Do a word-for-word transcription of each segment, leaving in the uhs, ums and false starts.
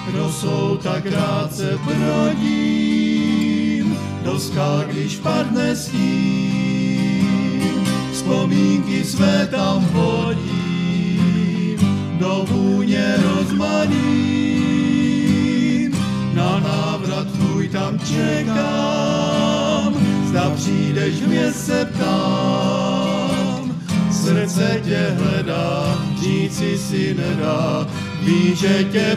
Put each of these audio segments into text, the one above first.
rosou tak rád se brodím, do skal, když padne stín. Vzpomínky své tam hodím, do vůně rozmaním, na návrat tvůj tam čekám, zda přijdeš, mě se ptám. Srdce tě hledá, říci si nedá, ví, že tě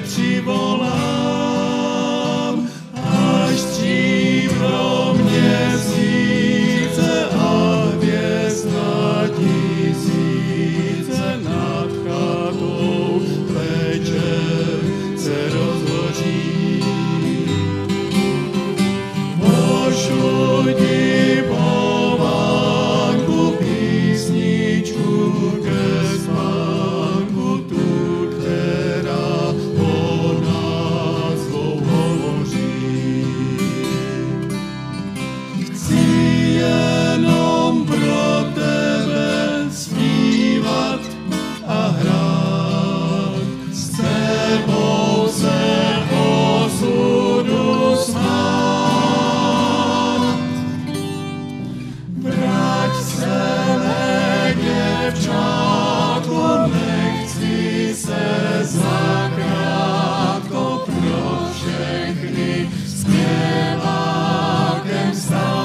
přivolám. Až stříbro měsíce a hvězda tisíce nad chatou večer se rozhoří. Pošlu ti povánku, písničku ke spánku, tu, která o nás hovoří. Chci jenom pro tebe zpívat a hrát, s tebou se osudu smát. Vrať se, mé děvčátko, nechci se zakrátko pro všechny zpěvákem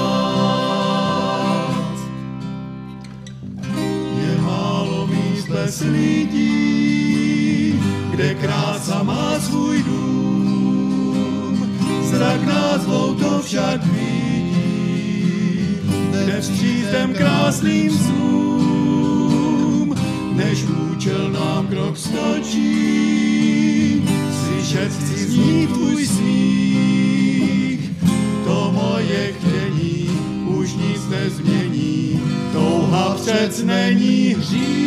stát. Je málo míst bez lidí, kde krása má svůj dům. Zrak nás dvou to však vidí, jde vstříc těm krásným snům, než účel nám krok stočí. Slyšet chci zní tvůj smích, to moje chtění už nic nezmění, touha přec není hřích.